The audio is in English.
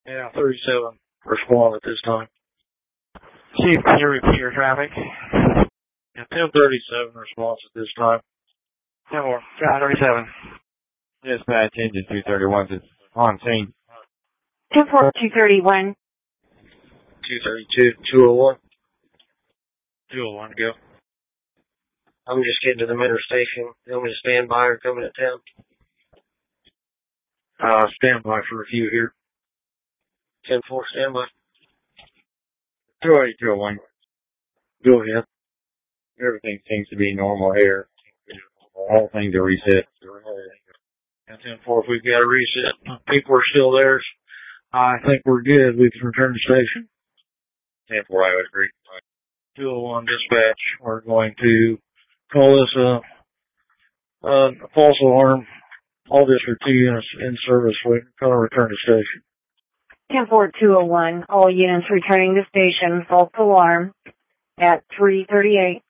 Yeah, 37 respond at this time. Chief, can you repeat your traffic? Yeah, 1037 response at this time. 10 more. 37. Dispatch engine 231 is on scene. 231. 232, 201. 201, go. I'm just getting to the Mentor station. You want me to stand by or coming to town? Stand by for a few here. 10-4, stand by. 208, 201. Go ahead. Everything seems to be normal here. All things are reset. And 10-4, if we've got a reset, people are still there. I think we're good. We can return to station. 10-4, I would agree. 201 dispatch. We're going to call this a false alarm. All district 2 units in service. We're going to return to station. 10-4-201. All units returning to station. False alarm at 3:38.